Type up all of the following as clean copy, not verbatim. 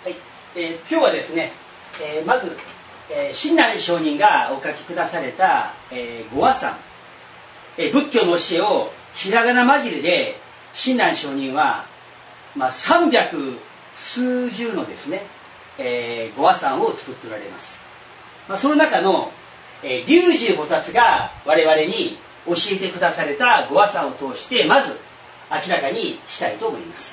はい、今日はですね、まず、親鸞上人がお書きくだされた、御和算、仏教の教えをひらがな混じりで親鸞上人は、300数十のですね、御和算を作っておられます。その中の、龍樹菩薩が我々に教えてくだされた御和算を通してまず明らかにしたいと思います。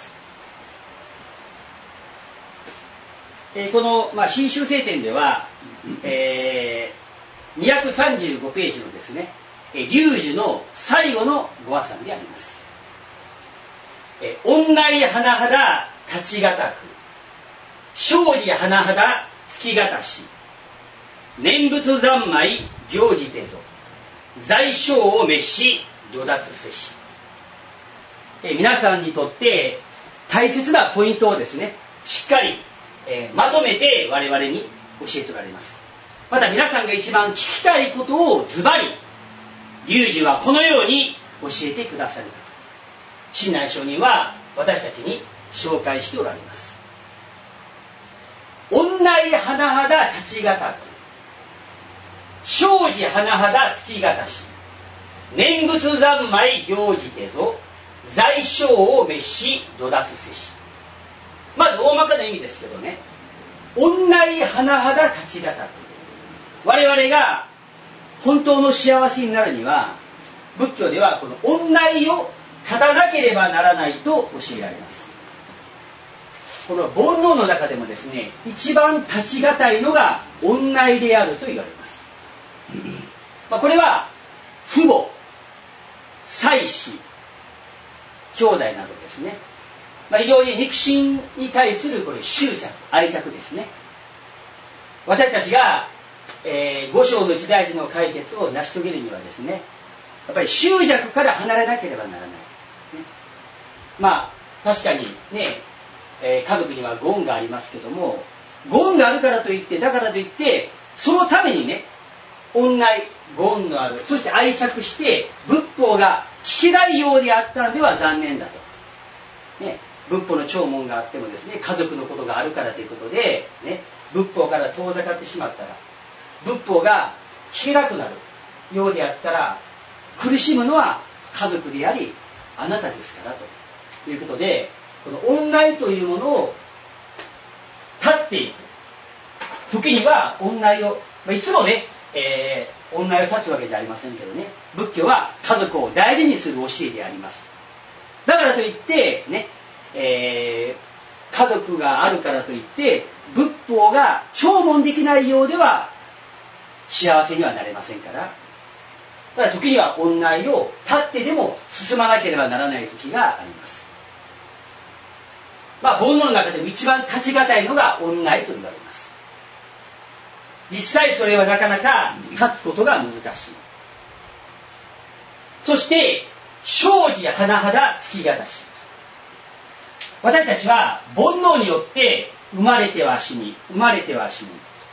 この、新宗聖典では、235ページのですね、龍樹の最後の御和算であります。御内甚だ立ちがたく、生寺甚だ月がたし、念仏三昧行じてぞ、在生を滅し土脱せし。皆さんにとって大切なポイントをですね、しっかりまとめて我々に教えておられます。また皆さんが一番聞きたいことをズバリ龍樹はこのように教えてくださると親鸞上人は私たちに紹介しておられます。御内甚だ立ちがたく、生寺甚だ月がたし、念仏三昧行じてぞ、在生を滅し土脱せし。まず大まかな意味ですけどね、御内甚だ立ちがたく、我々が本当の幸せになるには仏教ではこの御内を立たなければならないと教えられます。この煩悩の中でもですね、一番立ちがたいのが御内であると言われます。これは父母、妻子、兄弟などですね、非常に肉親に対するこれ執着、愛着ですね。私たちが、五章の一大事の解決を成し遂げるにはですね、やっぱり執着から離れなければならない、確かにね、家族にはご恩がありますけども、ご恩があるからといって、だからといってそのためにね、御内、ご恩のある、そして愛着して仏法が聞けないようであったんでは残念だと、ね、仏法の弔問があってもですね、家族のことがあるからということで、ね、仏法から遠ざかってしまったら、仏法が聞けなくなるようであったら、苦しむのは家族でありあなたですからということで、この御内というものを立っていく時には御内を、いつもね、御内を立つわけじゃありませんけどね、仏教は家族を大事にする教えであります。だからといってね、家族があるからといって仏法が弔問できないようでは幸せにはなれませんから、ただ時には御内を立ってでも進まなければならない時があります。煩悩の中でも一番立ちがたいのが御内と言われます。実際それはなかなか立つことが難しい。そして生寺甚だ月がたし。私たちは煩悩によって生まれては死に、生まれては死に、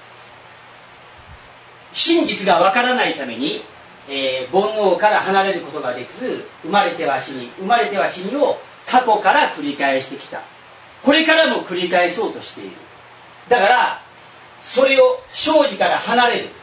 真実がわからないために、煩悩から離れることができず、生まれては死に、生まれては死にを過去から繰り返してきた。これからも繰り返そうとしている。だからそれを生寺から離れる、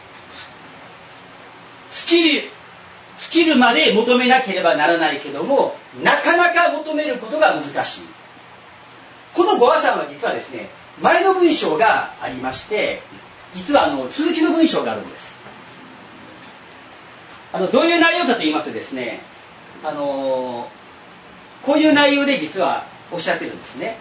尽きるまで求めなければならないけども、なかなか求めることが難しい。この御和算は実はですね、前の文章がありまして、実は続きの文章があるんです。どういう内容かと言いますとですね、こういう内容で実はおっしゃってるんですね。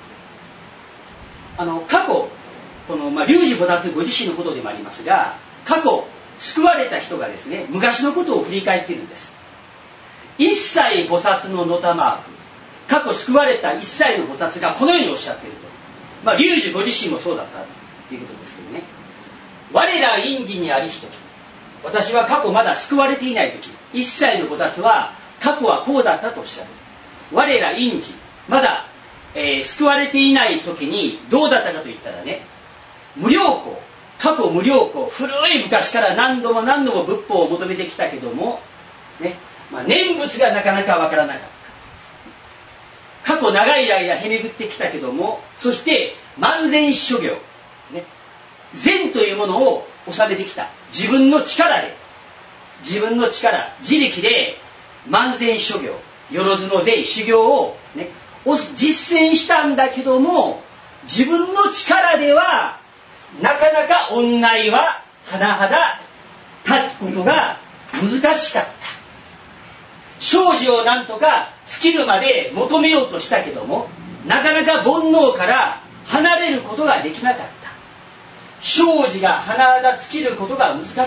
過去、この龍樹菩薩ご自身のことでもありますが、過去救われた人がですね、昔のことを振り返っているんです。一切菩薩ののたまわく、過去救われた一切の菩薩がこのようにおっしゃっていると。龍樹ご自身もそうだったということですけどね。我ら因時にありしとき、私は過去まだ救われていないとき、一切の菩薩は過去はこうだったとおっしゃる。我ら因時、まだ、救われていないときにどうだったかといったらね、無量光、過去無量光、古い昔から何度も何度も仏法を求めてきたけども、ね、念仏がなかなかわからなかった。 過去長い間へめぐってきたけども、そして万全諸行、ね、善というものを収めてきた。自分の力、自力で万全諸行、よろずの善、修行を、ね、実践したんだけども、自分の力ではなかなか御内は甚だ立つことが難しかった。生死をなんとか尽きるまで求めようとしたけども、なかなか煩悩から離れることができなかった。生死が甚だ尽きることが難しかった。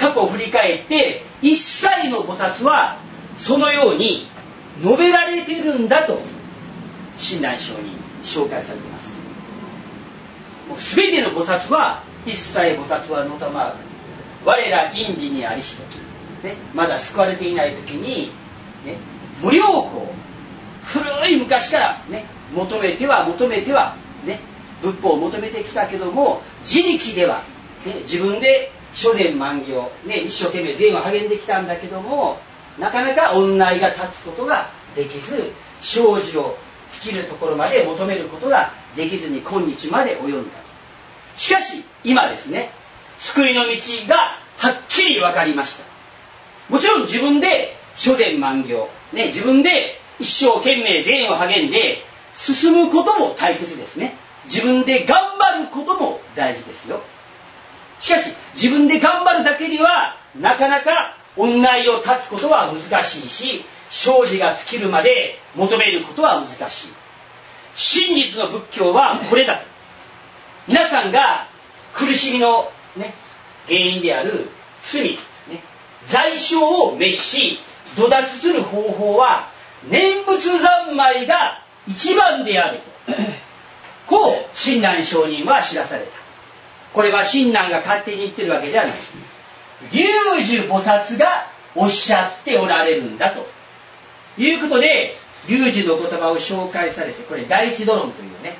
過去を振り返って一切の菩薩はそのように述べられているんだと親鸞聖に紹介されています。もう全ての菩薩は、一切菩薩はのたまわく我ら因時にありしと、ね、まだ救われていない時に、ね、無量光、古い昔から、ね、求めては、ね、仏法を求めてきたけども、自力では、ね、自分で諸善万行、ね、一生懸命善を励んできたんだけども、なかなか御内が立つことができず、生死を尽きるところまで求めることができずに今日まで及んだ。しかし今ですね、救いの道がはっきり分かりました。もちろん自分で諸善万行、ね、自分で一生懸命善を励んで進むことも大切ですね。自分で頑張ることも大事ですよ。しかし自分で頑張るだけにはなかなか御内を立つことは難しいし、生死が尽きるまで求めることは難しい。真実の仏教はこれだと。皆さんが苦しみの、ね、原因である罪、ね、罪障を滅し土脱する方法は念仏三昧が一番であるとこう親鸞聖人は知らされた。これは親鸞が勝手に言ってるわけじゃない。龍樹菩薩がおっしゃっておられるんだということで、龍樹の言葉を紹介されて、これ第一土論というね、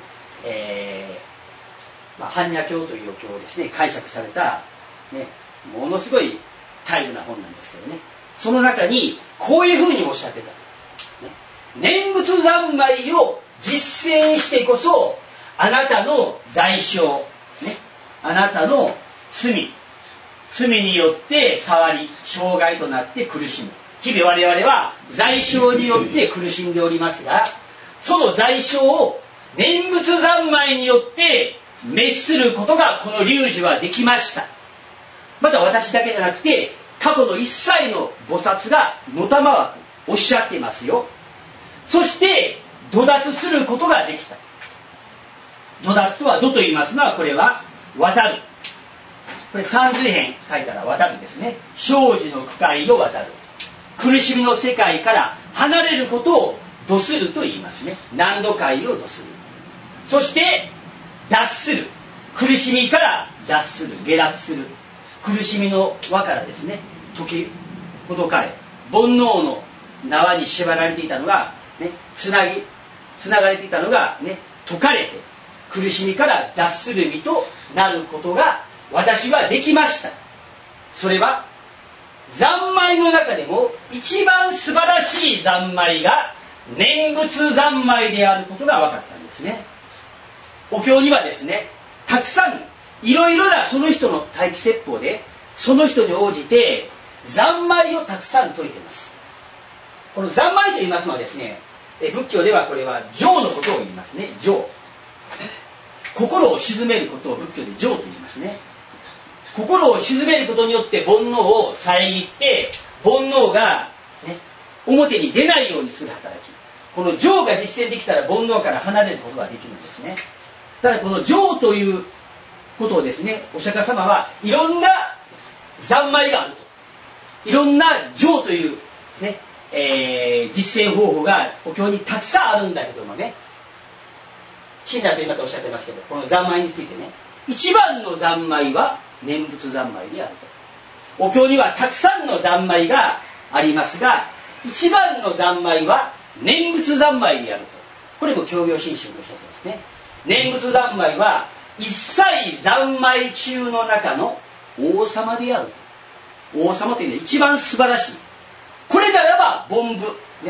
般若経というお経をですね解釈された、ね、ものすごい大度な本なんですけどね、その中にこういうふうにおっしゃってた、ね、念仏三昧を実践してこそあなたの罪障、ね、あなたの罪によって触り障害となって苦しむ。日々我々は罪障によって苦しんでおりますが、その罪障を念仏三昧によって滅することがこの龍樹はできました。また私だけじゃなくて過去の一切の菩薩がのたまわくおっしゃっていますよ。そして土脱することができた。土脱とは土と言いますのは、これは渡る、これ三髄編書いたら渡るですね。生死の苦海を渡る、苦しみの世界から離れることを度すると言いますね。難度界を度する。そして脱する、苦しみから脱する、下脱する。苦しみの輪からですね解きほどかれ、煩悩の縄に縛られていたのが、ね、つながれていたのが、ね、解かれて苦しみから脱する身となることが私はできました。それは三昧の中でも一番素晴らしい三昧が念仏三昧であることが分かったんですね。お経にはですね、たくさんいろいろなその人の待機説法でその人に応じて三昧をたくさん説いています。この三昧と言いますのはですね、仏教ではこれは情のことを言いますね。情、心を鎮めることを仏教で情と言いますね。心を鎮めることによって煩悩を遮って煩悩が、ね、表に出ないようにする働き、この情が実践できたら煩悩から離れることができるんですね。ただこの情ということをですね、お釈迦様はいろんな三昧があると、いろんな情という、ね、実践方法がお経にたくさんあるんだけどもね、親鸞先生方おっしゃってますけど、この三昧についてね、一番の三昧は念仏三昧であると。お経にはたくさんの三昧がありますが、一番の三昧は念仏三昧であると。これも教行真宗でおっしゃってますね。念仏三昧は一切三昧中の中の王様であると。王様というのは一番素晴らしい。これならば凡夫、ね、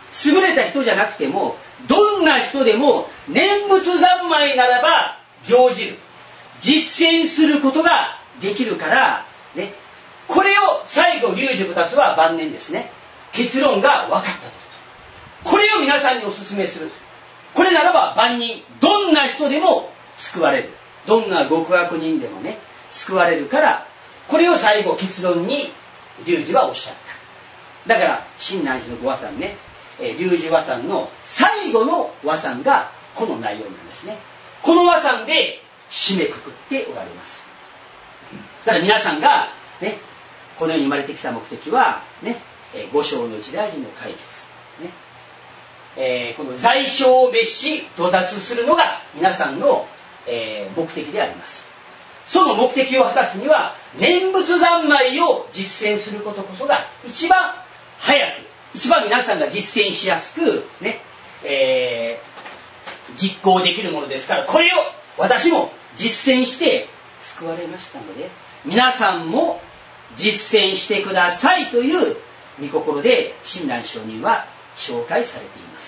優れた人じゃなくても、どんな人でも念仏三昧ならば行じる、実践することができるから、ね、これを最後龍樹菩薩は晩年ですね、結論が分かったと。これを皆さんにお勧めする。これならば万人、どんな人でも救われる。どんな極悪人でもね、救われるから、これを最後結論に龍樹はおっしゃった。だから親鸞寺のご和算ね、龍樹和算の最後の和算がこの内容なんですね。この和算で締めくくっておられます。だから皆さんがね、この世に生まれてきた目的はね、五生の一大事の解決、ね、この罪障を滅し到達するのが皆さんの、目的であります。その目的を果たすには念仏三昧を実践することこそが一番早く、一番皆さんが実践しやすくね、実行できるものですから、これを私も実践して救われましたので、皆さんも実践してくださいという御心で親鸞上人は紹介されています。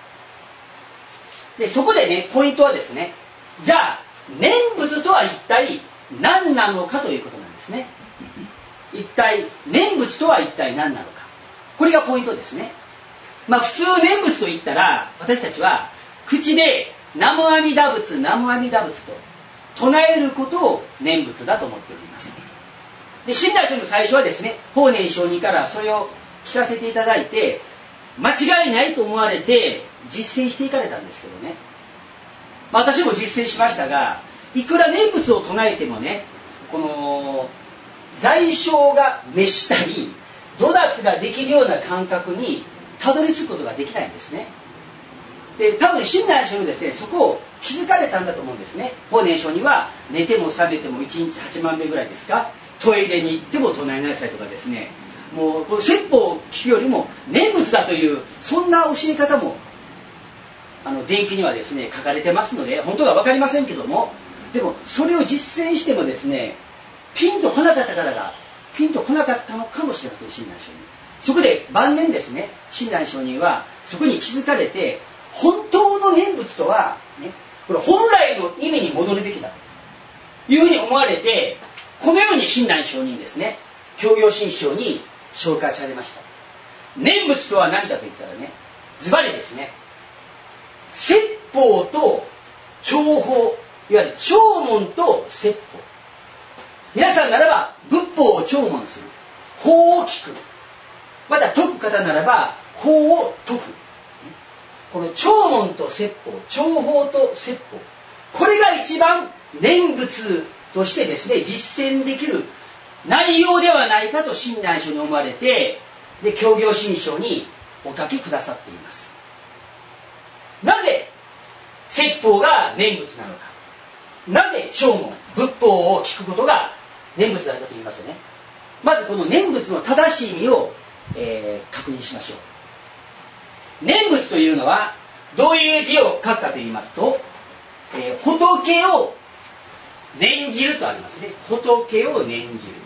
で、そこでね、ポイントはですね、じゃあ念仏とは一体何なのかということなんですね。一体念仏とは一体何なのか、これがポイントですね。普通念仏と言ったら、私たちは口で南無阿弥陀仏南無阿弥陀仏と唱えることを念仏だと思っております。で、親鸞上人も最初はですね、法然上人からそれを聞かせていただいて、間違いないと思われて実践していかれたんですけどね、私も実践しましたが、いくら念仏を唱えてもね、この罪障が滅したり度脱ができるような感覚にたどり着くことができないんですね。で、多分親鸞上人ですね、そこを気づかれたんだと思うんですね。法然上人は寝ても覚めても1日8万遍ぐらいですか、トイレに行っても唱えなさいとかですね、もうこの説法を聞くよりも念仏だというそんな教え方も伝記にはですね書かれてますので、本当は分かりませんけども、でもそれを実践してもですね、ピンとこなかった方がピンとこなかったのかもしれません。親鸞上人、そこで晩年ですね、親鸞上人はそこに気づかれて、本当の念仏とは、ね、これ本来の意味に戻るべきだというふうに思われて、このように親鸞上人ですね、教行信証に紹介されました。念仏とは何かと言ったらね、ズバリですね、説法と聴法、いわゆる聴聞と説法。皆さんならば仏法を聴聞する、法を聞く、また説く方ならば法を説く。この聴聞と説法、聴法と説法、これが一番念仏としてですね、実践できる内容ではないかと親鸞上に思われて、で、教行信証にお書きくださっています。なぜ説法が念仏なのか、なぜ聴聞、仏法を聞くことが念仏なのかと言いますよね。まずこの念仏の正しい意味を、確認しましょう。念仏というのはどういう字を書くかと言いますと、仏を念じるとありますね。仏を念じる。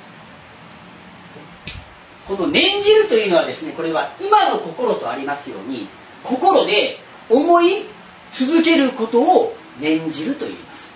この念じるというのはですね、これは今の心とありますように、心で思い続けることを念じると言います。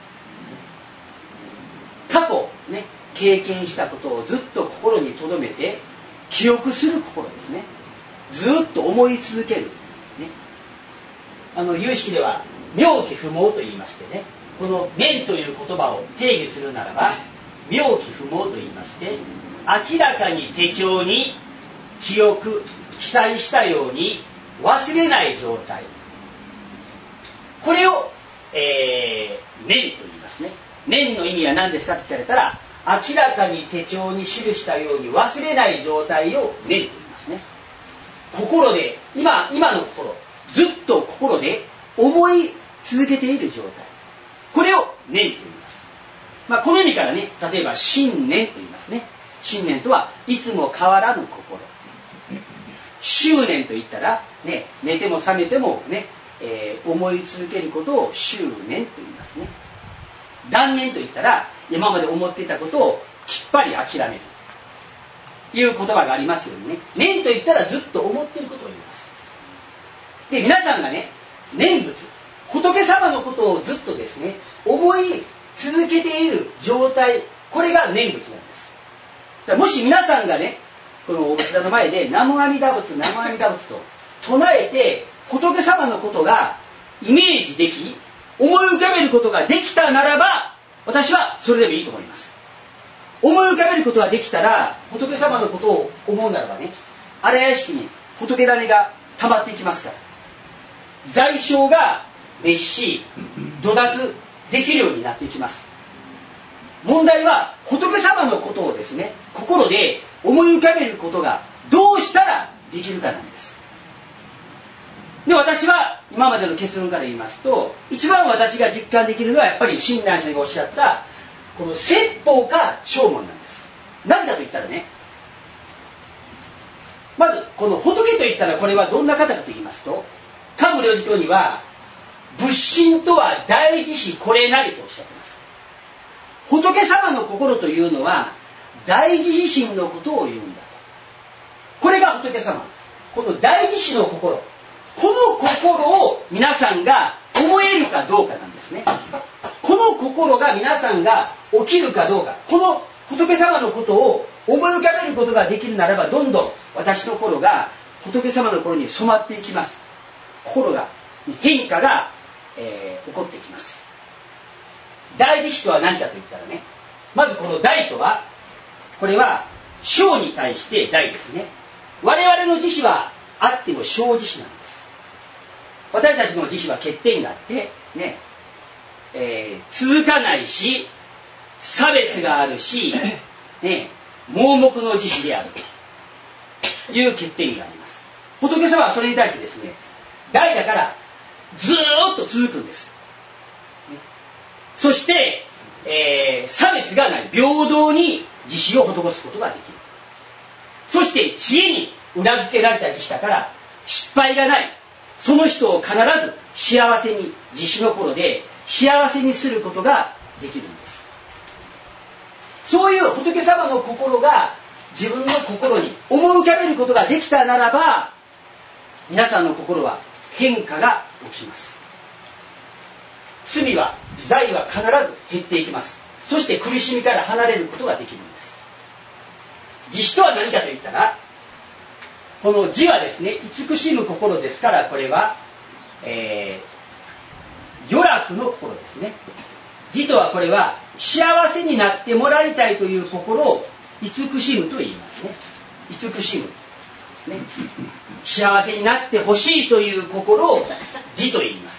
過去ね、経験したことをずっと心に留めて記憶する心ですね。ずっと思い続ける、ね、有識では妙義不毛と言いましてね、この念という言葉を定義するならば、妙義不毛と言いまして、明らかに手帳に記憶記載したように忘れない状態、これを、念と言いますね。念の意味は何ですかって聞かれたら、明らかに手帳に記したように忘れない状態を念と言いますね。心で今の心、ずっと心で思い続けている状態、これを念と言います。この意味からね、例えば信念と言いますね。信念とはいつも変わらぬ心。執念と言ったら、ね、寝ても覚めてもね、思い続けることを執念と言いますね。断念と言ったら、今まで思っていたことをきっぱり諦めるという言葉がありますようにね、念と言ったらずっと思っていることを言います。 で、皆さんがね、念仏、仏様のことをずっとですね、思い続けている状態、これが念仏なんです。だからもし皆さんがね、このお仏の前で南無阿弥陀仏、南無阿弥陀仏と唱えて、仏様のことがイメージでき、思い浮かべることができたならば、私はそれでもいいと思います。思い浮かべることができたら、仏様のことを思うならばね、荒屋敷に仏種が溜まっていきますから、罪障が滅し、土脱できるようになっていきます。問題は仏様のことをですね、心で思い浮かべることがどうしたらできるかなんです。で、私は今までの結論から言いますと、一番私が実感できるのはやっぱり親鸞さんがおっしゃったこの説法か証文なんです。なぜかと言ったらね、まずこの仏と言ったらこれはどんな方かと言いますと、桓武領事教には仏心とは大事しこれなりとおっしゃっています。仏様の心というのは大事自身のことを言うんだと。これが仏様。この大事心の心、この心を皆さんが思えるかどうかなんですね。この心が皆さんが起きるかどうか、この仏様のことを思い浮かべることができるならば、どんどん私の心が仏様の心に染まっていきます。心が変化が、起こっていきます。大慈悲とは何かと言ったらね、まずこの大とは、これは小に対して大ですね。我々の慈悲はあっても小慈悲なんです。私たちの慈悲は欠点があってね、続かないし、差別があるし、ね、盲目の慈悲であるという欠点があります。仏様はそれに対してですね、大だからずーっと続くんです。そして、差別がない、平等に慈悲を施すことができる。そして知恵に裏付けられた慈悲だから失敗がない。その人を必ず幸せに、慈悲の心で幸せにすることができるんです。そういう仏様の心が自分の心に思い浮かべることができたならば、皆さんの心は変化が起きます。罪は、罪は必ず減っていきます。そして苦しみから離れることができるんです。慈悲とは何かと言ったら、この慈はですね、慈しむ心ですから、これは、余楽の心ですね。慈とはこれは幸せになってもらいたいという心を慈しむと言いますね。慈しむ、ね、幸せになってほしいという心を慈と言います。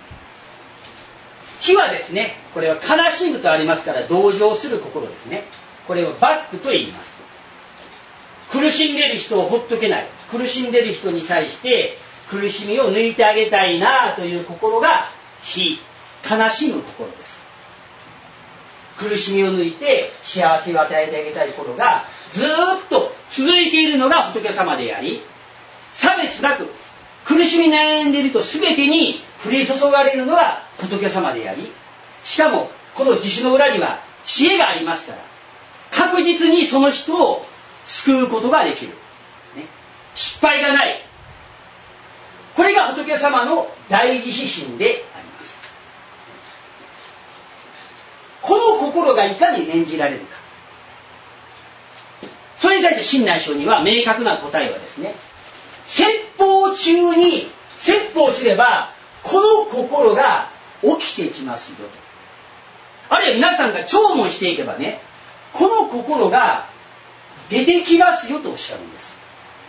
悲はですね、これは悲しむとありますから同情する心ですね。これをバックと言います。苦しんでいる人をほっとけない、苦しんでいる人に対して苦しみを抜いてあげたいなという心が悲しむ心です。苦しみを抜いて幸せを与えてあげたい心がずっと続いているのが仏様であり、差別なく苦しみ悩んでいる人全てに降り注がれるのが仏様であり、しかもこの慈悲の裏には知恵がありますから、確実にその人を救うことができる、ね、失敗がない。これが仏様の大慈悲心であります。この心がいかに念じられるか、それに対して親鸞聖人は明確な答えはですね、説法中に説法すればこの心が起きてきますよと。あるいは皆さんが聴聞していけばね、この心が出てきますよとおっしゃるんです。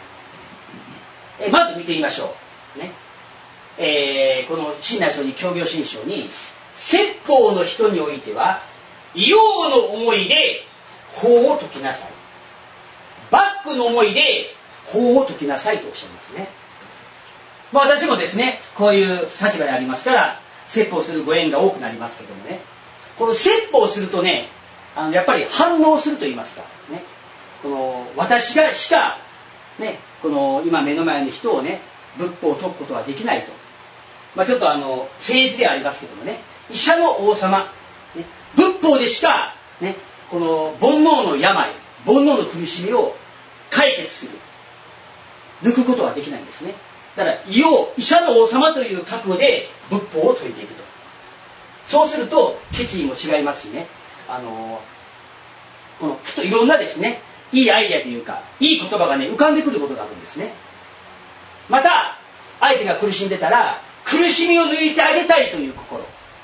まず見てみましょうね。この親鸞聖人教行信証に、説法の人においては異様の思いで法を説きなさい、バックの思いで法を説きなさいとおっしゃいますね。私もですね、こういう立場でありますから説法するご縁が多くなりますけどもね、この説法するとね、やっぱり反応すると言いますかね、この私がしかね、この今目の前の人をね、仏法を説くことはできないと、ちょっと政治ではありますけどもね、医者の王様、ね、仏法でしかね、この煩悩の病、煩悩の苦しみを解決する、抜くことはできないんですね。 だから医者の王様という覚悟で仏法を説いていくと。そうすると決意も違いますしね、このふといろんなですね、いいアイデアというかいい言葉がね浮かんでくることがあるんですね。また相手が苦しんでたら苦しみを抜いてあげたいという心、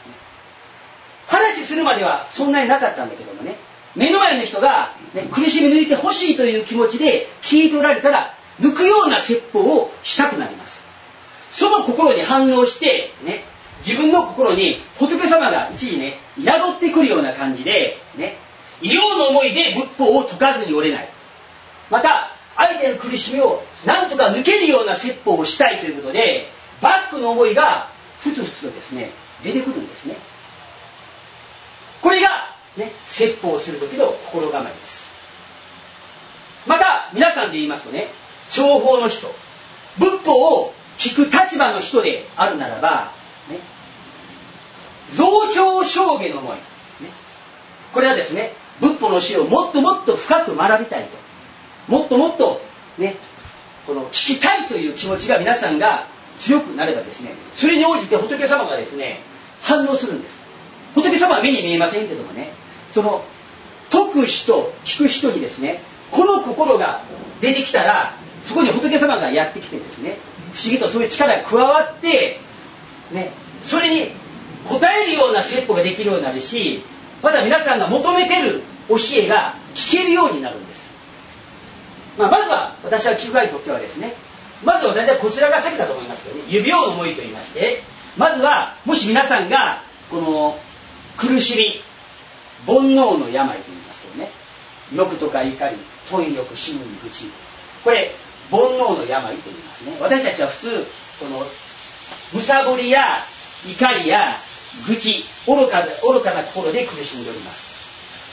話するまではそんなになかったんだけどもね、目の前の人が、ね、苦しみ抜いてほしいという気持ちで聞いておられたら抜くような説法をしたくなります。その心に反応してね、自分の心に仏様が一時ね宿ってくるような感じでね、異様の思いで仏法を説かずにおれない。また相手の苦しみを何とか抜けるような説法をしたいということでバックの思いがふつふつとですね出てくるんですね。これが、ね、説法をする時の心構えです。また皆さんで言いますとね、情報の人、仏法を聞く立場の人であるならば、ね、増長生涯の思い、ね、これはですね仏法の教えをもっともっと深く学びたいと、もっともっと、ね、この聞きたいという気持ちが皆さんが強くなればですね、それに応じて仏様がですね反応するんです。仏様は目に見えませんけどもね、その説く人聞く人にですねこの心が出てきたらそこに仏様がやってきてですね、不思議とそういう力が加わって、ね、それに応えるような説法ができるようになるし、また皆さんが求めてる教えが聞けるようになるんです。まずは私は聞く側にとってはですね、まず私はこちらが先だと思いますよね。指輪の思いと言いまして、まずはもし皆さんがこの苦しみ、煩悩の病と言いますけどね、欲とか怒り、貪欲、真に愚痴、これ煩悩の病と言いますね。私たちは普通このむさぼりや怒りや愚痴、愚かな心で苦しんでおります。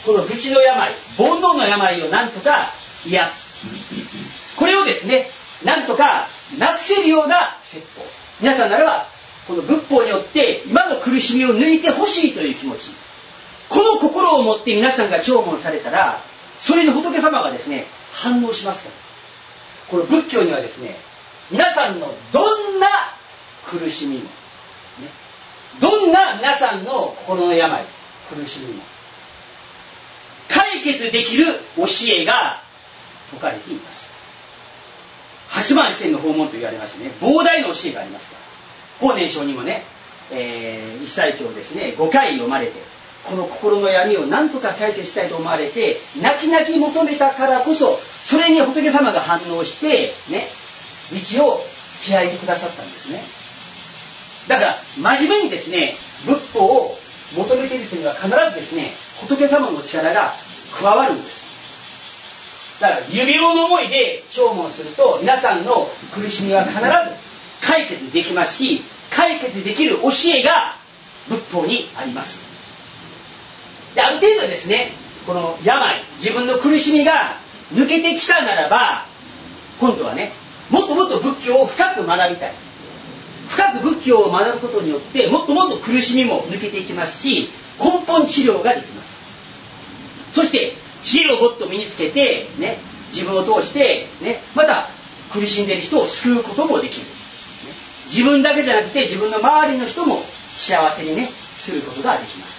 この愚痴の病、煩悩の病をなんとか癒す、これをですねなんとかなくせるような説法、皆さんならばこの仏法によって今の苦しみを抜いてほしいという気持ち、この心を持って皆さんが聴聞されたらそれに仏様がですね反応しますから。この仏教にはですね、皆さんのどんな苦しみも、ね、どんな皆さんの心の病、苦しみも解決できる教えが説かれています。八幡四天の訪問と言われましてね、膨大な教えがありますから、法然上にもね、一切経をですね5回読まれて、この心の闇を何とか解決したいと思われて泣き泣き求めたからこそ、それに仏様が反応してね道を開いてくださったんですね。だから真面目にですね仏法を求めているというのは必ずですね仏様の力が加わるんです。だから指輪の思いで聴聞すると皆さんの苦しみは必ず解決できますし、解決できる教えが仏法にあります。である程度ですねこの病、自分の苦しみが抜けてきたならば、今度はねもっともっと仏教を深く学びたい。深く仏教を学ぶことによってもっともっと苦しみも抜けていきますし、根本治療ができます。そして知恵をもっと身につけて、ね、自分を通して、ね、また苦しんでいる人を救うこともできる、ね、自分だけじゃなくて自分の周りの人も幸せに、ね、することができます。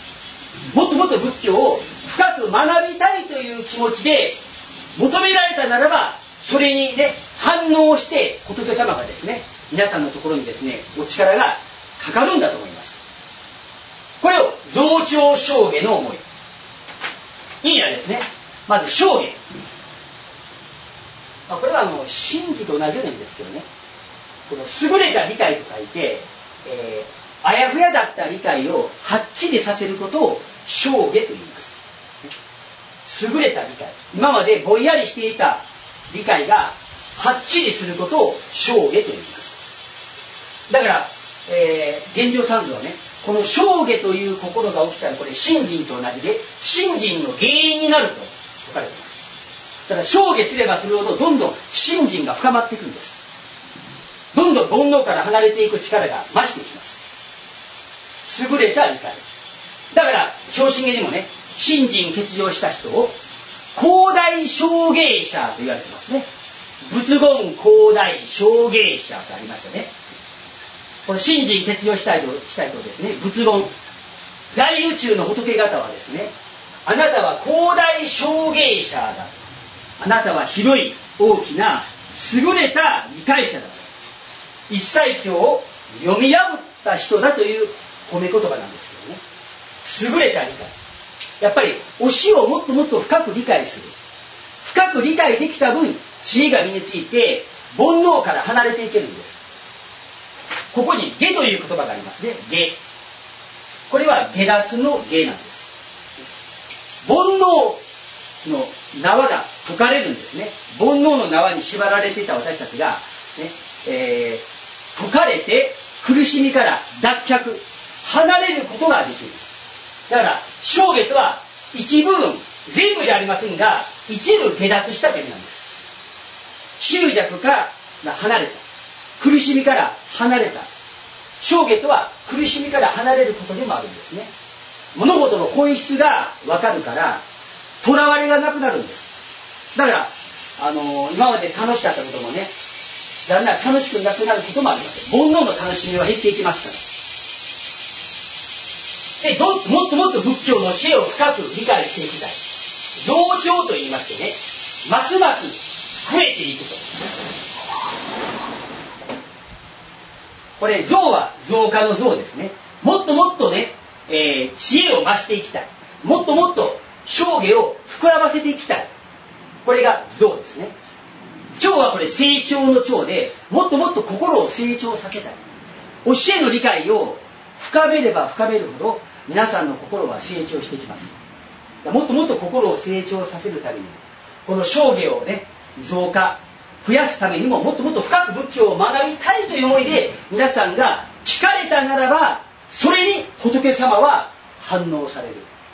もっともっと仏教を深く学びたいという気持ちで求められたならば、それに、ね、反応して仏様がですね皆さんのところにですねお力がかかるんだと思います。これを増長生涯の思い、いいやですね。まず生涯、これは真理と同じようなんですけどね、この優れた理解と書いて、あやふやだった理解をはっきりさせることを生涯と言います。優れた理解、今までぼんやりしていた理解がはっきりすることを生涯と言います。だから、玄奘三蔵はね、この生涯という心が起きたらこれ信心と同じで信心の原因になると書かれています。だから生涯すればするほどどんどん信心が深まっていくんです。どんどん煩悩から離れていく力が増していきます。優れた理解だから、教心経にもね信心欠如した人を広大生涯者と言われてますね。 仏言広大証芸者とありましたね。これ信心欠如したいとですね、仏言大宇宙の仏方はですね、あなたは広大証芸者だ、あなたは広い大きな優れた理解者だ、一切経を読み破った人だという褒め言葉なんですけどね。優れた理解、やっぱり教えをもっともっと深く理解する、深く理解できた分知恵が身について煩悩から離れていけるんです。ここに下という言葉がありますね。下、これは下脱の下なんです。煩悩の縄が解かれるんですね。煩悩の縄に縛られていた私たちが、解かれて苦しみから脱却、離れることができる。だから生下とは一部分、全部ではありませんが一部下脱したという意味なんです。執着から離れた、苦しみから離れた。生下とは苦しみから離れることでもあるんですね。物事の本質が分かるから囚われがなくなるんです。だから今まで楽しかったこともね、だんだん楽しくなくなることもあります。煩悩の楽しみは減っていきますから。で、もっともっと仏教の教えを深く理解していきたい。増長と言いましてね、ますます増えていくと。これ増は増加の増ですね。もっともっとね、知恵を増していきたい。もっともっと生下を膨らませていきたい。これが増ですね。長はこれ成長の長で、もっともっと心を成長させたい。教えの理解を深めれば深めるほど皆さんの心は成長していきます。もっともっと心を成長させるために、この生下をね、増加増やすためにも、もっともっと深く仏教を学びたいという思いで皆さんが聞かれたならば、それに仏様は反応される。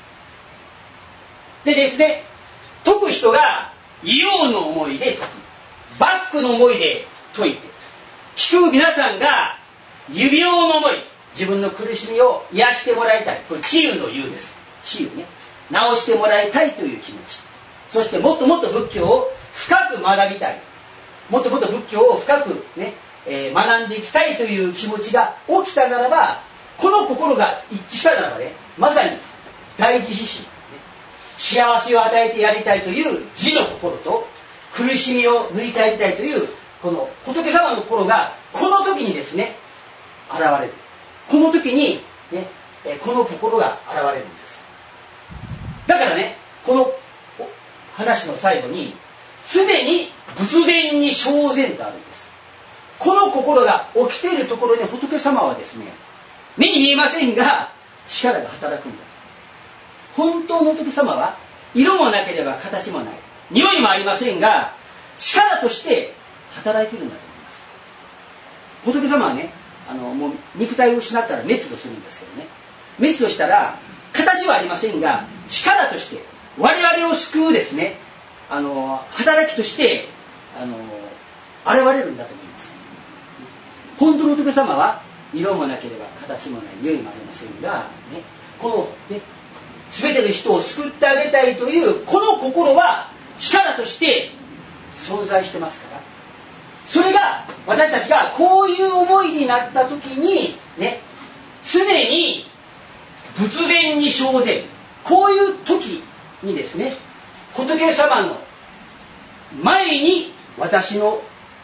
でですね、解く人が異様の思いで解く、バックの思いで解いて、聞く皆さんが指病の思い、自分の苦しみを癒してもらいたい、これ治癒の癒です。治癒ね、治してもらいたいという気持ち、そしてもっともっと仏教を深く学びたい、もっともっと仏教を深くね、学んでいきたいという気持ちが起きたならば、この心が一致したならばね、まさに大慈悲心、幸せを与えてやりたいという慈の心と、苦しみを抜いてやりたいというこの仏様の心がこの時にですね現れる。この時に、ね、この心が現れるんです。だからね、この話の最後に常に仏前に正然とあるんです。この心が起きているところに仏様はですね、目に見えませんが力が働くんだ。本当の仏様は色もなければ形もない、匂いもありませんが力として働いているんだと思います。仏様はね、もう肉体を失ったら滅度するんですけどね、滅度したら形はありませんが力として我々を救うですね、働きとして現れるんだと思います。本当の仏様は色もなければ形もない、匂いもありませんが、ね、このね、全ての人を救ってあげたいというこの心は力として存在してますから、それが私たちがこういう思いになった時にね、常に仏前に正然、こういう時にですね、仏様の前に私が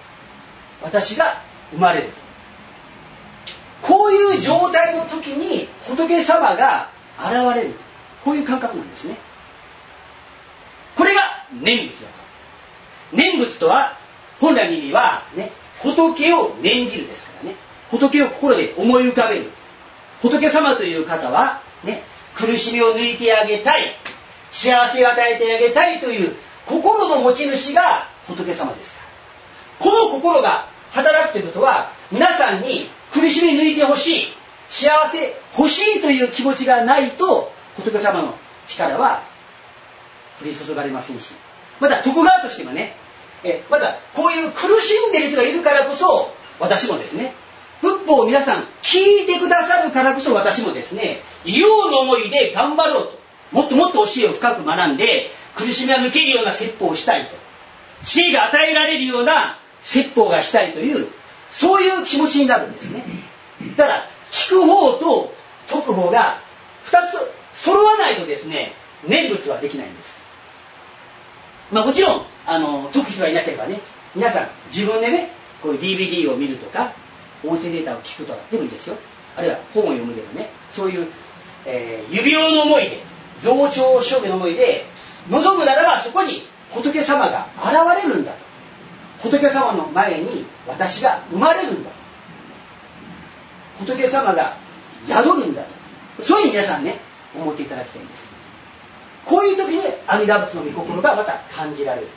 生まれる、こういう状態の時に仏様が現れる、こういう感覚なんですね。これが念仏だと。念仏とは本来の意味は、ね、仏を念じるですからね、仏を心で思い浮かべる。仏様という方は、ね、苦しみを抜いてあげたい、幸せを与えてあげたいという心の持ち主が仏様ですから、この心が働くということは、皆さんに苦しみ抜いてほしい、幸せ欲しいという気持ちがないと仏様の力は降り注がれませんし、また徳川としてもね、またこういう苦しんでいる人がいるからこそ、私もですね、仏法を皆さん聞いてくださるからこそ、私もですね、異様の思いで頑張ろうと、もっともっと教えを深く学んで苦しみは抜けるような説法をしたいと、 知恵が与えられるような説法がしたいという、そういう気持ちになるんですね。だから聞く方と解く方が2つ揃わないとですね、念仏はできないんです。もちろん解く人がいなければね、皆さん自分でね、こういう DVD を見るとか音声データを聞くとかでもいいですよ。あるいは本を読むでもね、そういう、指輪の思いで、増長生涯の思いで望むならば、そこに仏様が現れるんだと。仏様の前に私が生まれるんだと。仏様が宿るんだと。そういうふうに皆さんね、思っていただきたいんです。こういう時に阿弥陀仏の御心がまた感じられる。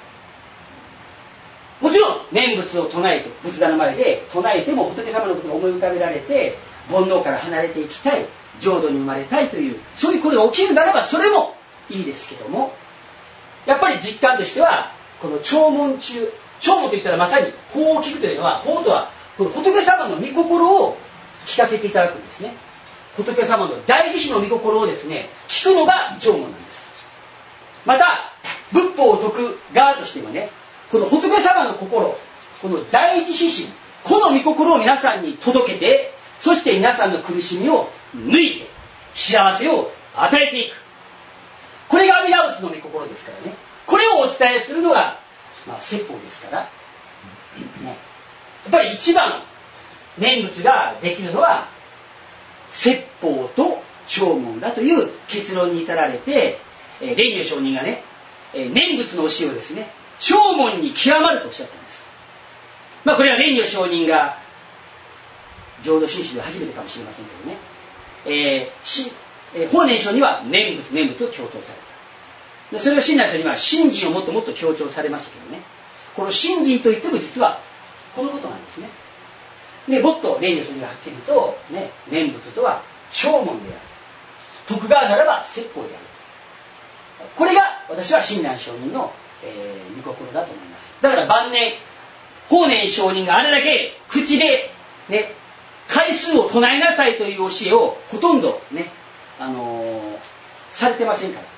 もちろん念仏を唱えて、仏壇の前で唱えても仏様のことが思い浮かべられて、煩悩から離れていきたい、浄土に生まれたいという、そういうことが起きるならばそれもいいですけども、やっぱり実感としては、この聴聞中、聴聞といったらまさに法を聞くというのは、法とはこの仏様の御心を聞かせていただくんですね。仏様の大慈悲の御心をですね、聞くのが聴聞なんです。また仏法を説く側としてもね、この仏様の心、この大慈悲心、この御心を皆さんに届けて、そして皆さんの苦しみを抜いて幸せを与えていく。これが阿弥陀仏の御心ですからね。これをお伝えするのが、説法ですから、ね、やっぱり一番念仏ができるのは説法と聴聞だという結論に至られて、蓮如上人がね、念仏の教えをですね、聴聞に極まるとおっしゃったんです。これは蓮如上人が浄土真宗で初めてかもしれませんけどね、法然上には念仏を強調された。でそれを親鸞さんには信心をもっともっと強調されましたけどね、この信心といっても実はこのことなんですね。でもっと蓮如上人がはっきりと、ね、念仏とは聴聞である、徳川ならば説法である。これが私は親鸞上人の、御心だと思います。だから晩年法然上人があれだけ口でね、回数を唱えなさいという教えをほとんどね、されてませんから。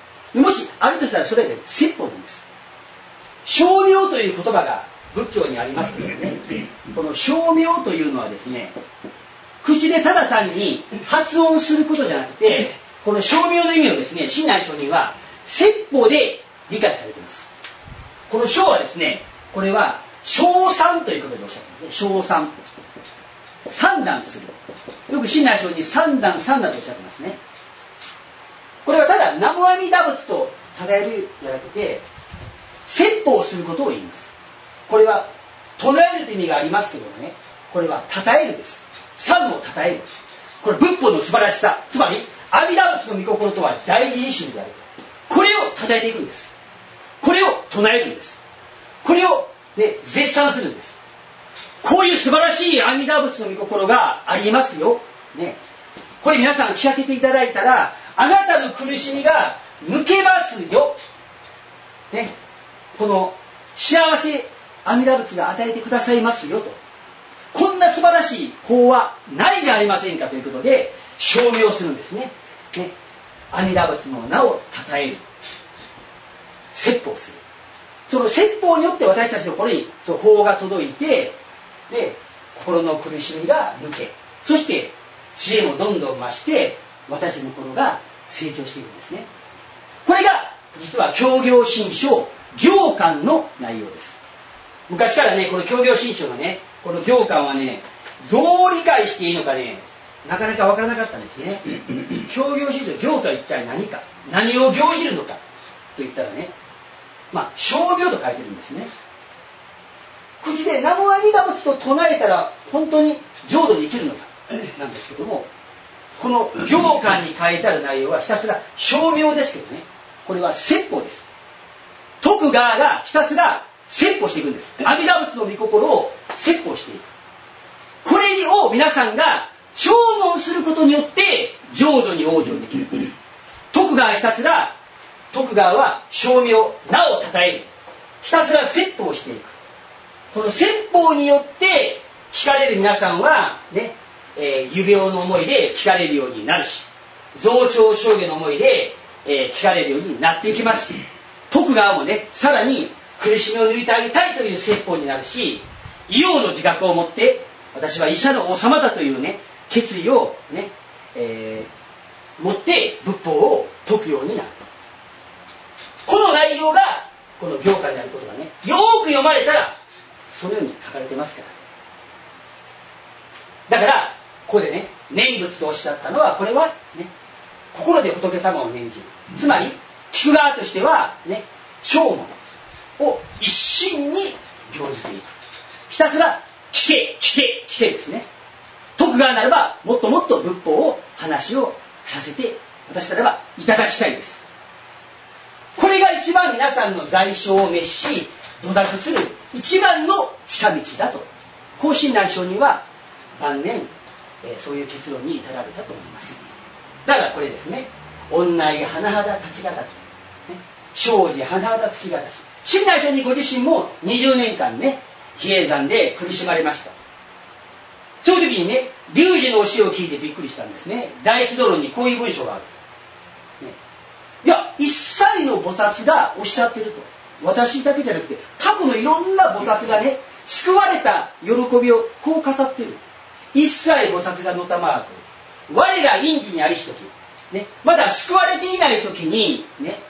もしあるとしたらそれで説法なんです。称名という言葉が仏教にありますけどね、この称名というのはですね、口でただ単に発音することじゃなくて、この称名の意味をですね、親鸞上人は説法で理解されています。この称はですね、これは称賛ということでおっしゃってますね。称賛、三段する。よく親鸞上人三段とおっしゃってますね。これはただ南無阿弥陀仏と称えるじゃなくて、説法をすることを言います。これは唱えるという意味がありますけどもね、これは称えるです。三を称える。これ仏法の素晴らしさ、つまり阿弥陀仏の御心とは大慈悲心である。これを称えていくんです。これを唱えるんです。これを、ね、絶賛するんです。こういう素晴らしい阿弥陀仏の御心がありますよ、ね、これ皆さん聞かせていただいたら、あなたの苦しみが抜けますよ、ね、この幸せ阿弥陀仏が与えてくださいますよと。こんな素晴らしい法はないじゃありませんかということで証明をするんですね。阿弥陀仏の名を称える、説法する。その説法によって私たちのこれにその法が届いて、で心の苦しみが抜け、そして知恵もどんどん増して私たちの心が成長していくんですね。これが実は教行信証行間の内容です。昔からね、この教行信証のね、この行間はね、どう理解していいのかね、なかなかわからなかったんですね。教行信証、行とは一体何か、何を行じるのかといったらね、称名と書いてるんですね。口で南無阿弥陀仏と唱えたら本当に浄土に生きるのかなんですけども、この行間に書いてある内容はひたすら称名ですけどね、これは説法です。徳川がひたすら説法していくんです。阿弥陀仏の御心を説法していく。これを皆さんが聴聞することによって浄土に往生できるんです。徳川は称名、名を称える、ひたすら説法していく。この説法によって聞かれる皆さんはね、指輪の思いで聞かれるようになるし、増長生涯の思いで、聞かれるようになっていきますし、徳川もね、さらに苦しみを抜いてあげたいという説法になるし、医王の自覚を持って私は医者の王様だというね決意をね、持って仏法を説くようになる。この内容がこの行間であることがねよーく読まれたらそのように書かれてますから。だからここでね念仏とおっしゃったのは、これはね心で仏様を念じる、つまり聞く側としてはね聴聞を一心に行じていく。ひたすら聞け聞け聞けですね。説く側ならばもっともっと仏法を話をさせて私ならばいただきたいです。これが一番皆さんの罪障を滅し土脱する一番の近道だと、孔親鸞聖人は晩年、そういう結論に至られたと思います。だからこれですね、女内甚だ立ちがたき、生じ甚だつきがたし、親鸞聖人ご自身も20年間ね比叡山で苦しまれました。その時にね龍樹の教えを聞いてびっくりしたんですね。大師道論にこういう文章がある、ね、いや一切の菩薩がおっしゃってると。私だけじゃなくて過去のいろんな菩薩がね救われた喜びをこう語ってる。一切菩薩がのたまわく我ら因地にありしとき、ね、まだ救われていない時にね、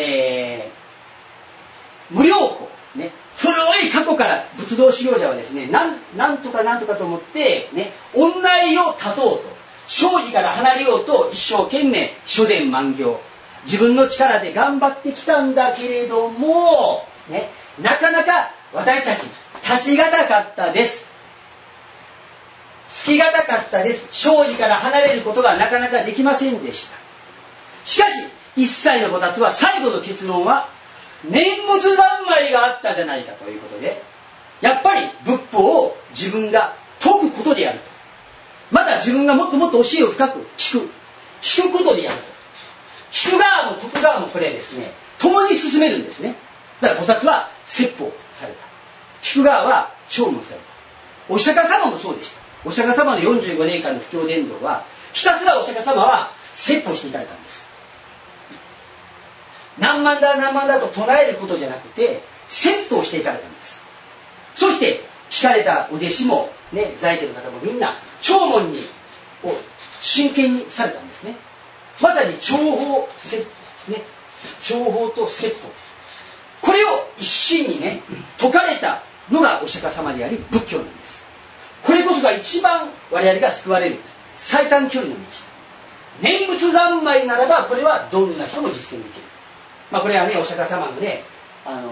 無量庫、ね、古い過去から仏道修行者はですねなんとかなんとかと思ってね御内を断とうと生じから離れようと一生懸命諸善万行自分の力で頑張ってきたんだけれども、ね、なかなか私たち立ちがたかったです。つきがたかったです。生じから離れることがなかなかできませんでした。しかし一切の菩薩は最後の結論は念仏三昧があったじゃないかということで、やっぱり仏法を自分が説くことであると、また自分がもっともっと教えを深く聞くことであると。聞く側も説く側もこれですね共に進めるんですね。だから菩薩は説法された、聞く側は聴聞された。お釈迦様もそうでした。お釈迦様の45年間の布教伝道はひたすらお釈迦様は説法していかれたんです。何万だ何万だと唱えることじゃなくて説法していかれたんです。そして聞かれたお弟子もね在家の方もみんな聴聞にを真剣にされたんですね。まさに聴法と説法、これを一心にね説かれたのがお釈迦様であり仏教なんです。これこそが一番我々が救われる最短距離の道。念仏三昧ならばこれはどんな人も実践できる。これはねお釈迦様のねこの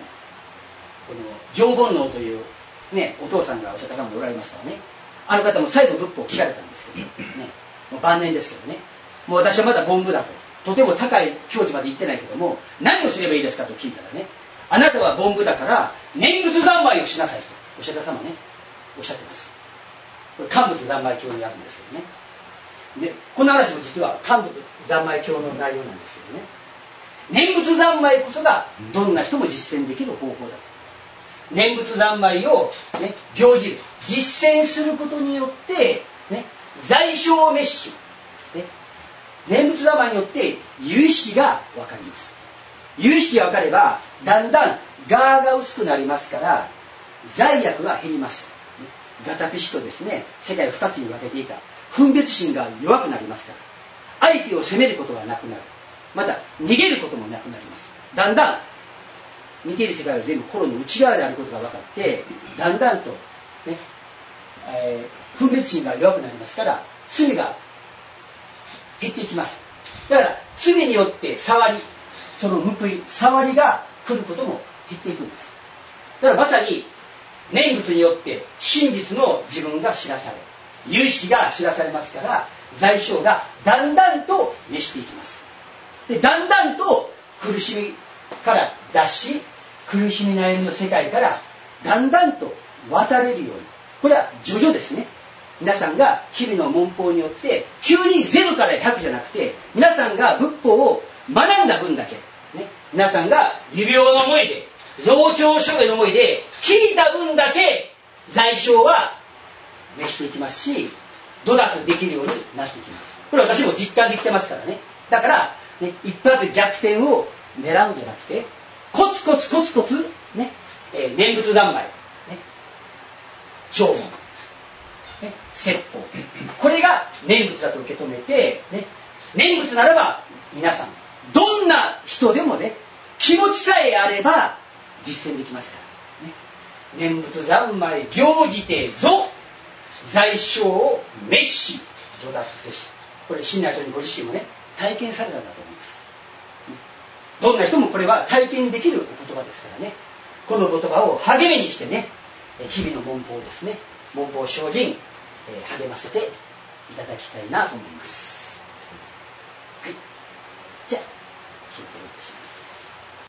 上煩悩というねお父さんがお釈迦様でおられましたわね。あの方も再度仏法を聞かれたんですけどね、もう晩年ですけどね、もう私はまだ凡夫だとても高い境地まで行ってないけども何をすればいいですかと聞いたらね、あなたは凡夫だから念仏三昧をしなさいとお釈迦様ねおっしゃってます。これ漢仏三昧経にあるんですけどね。でこの話も実は漢仏三昧経の内容なんですけどね、念仏三昧こそがどんな人も実践できる方法だと。念仏三昧を、ね、行じる実践することによって、ね、罪障を滅し、ね、念仏三昧によって有意識が分かります。有意識が分かればだんだん我が薄くなりますから罪悪が減ります。私とですね世界を2つに分けていた分別心が弱くなりますから相手を責めることがなくなる。また逃げることもなくなります。だんだん見ている世界は全部心の内側であることが分かってだんだんと、ね分別心が弱くなりますから罪が減っていきます。だから罪によって触りその報い触りが来ることも減っていくんです。だからまさに念仏によって真実の自分が知らされ有意識が知らされますから罪障がだんだんと滅していきます。でだんだんと苦しみから脱し苦しみ悩みの世界からだんだんと渡れるように、これは徐々ですね。皆さんが日々の文法によって急に0から100じゃなくて皆さんが仏法を学んだ分だけ、ね、皆さんが指輪の思いで増長処刑の思いで聞いた分だけ罪障は滅していきますし土脱できるようになっていきます。これは私も実感できてますからね。だから、ね、一発逆転を狙うんじゃなくてコツコツコツコツ、ね、念仏三昧、ね、弔問、ね、説法、これが念仏だと受け止めて、ね、念仏ならば皆さんどんな人でもね、気持ちさえあれば実践できますから、ね、念仏三昧行じてぞ在所を滅し度脱せし、これ親鸞上人ご自身もね体験されたんだと思います。どんな人もこれは体験できるお言葉ですからね、この言葉を励みにしてね、日々の文法をですね、文法精進、励ませていただきたいなと思います。はい、じゃあ、聞いてお願いします。